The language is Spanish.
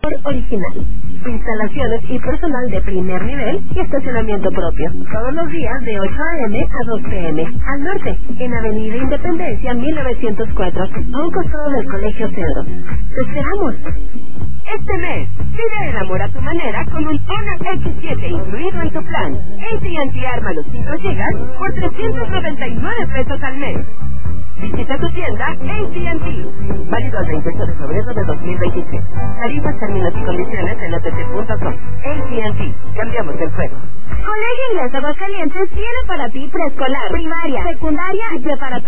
original, instalaciones y personal de primer nivel y estacionamiento propio. Todos los días de 8 a.m. a 2 p.m. Al norte, en Avenida Independencia 1904, a un costado del Colegio Cedro. ¡Te esperamos! Este mes, pide el amor a tu manera con un Honor X7 incluido en tu plan. AT&T arma los 5 GB por 399 pesos al mes. Visita tu tienda AT&T. Válido el 28 de febrero de 2023. Tarifas, términos y condiciones en att.com. AT&T. Cambiamos el juego. Colegio Inglés Aguascalientes tiene para ti preescolar, primaria, secundaria y preparatoria.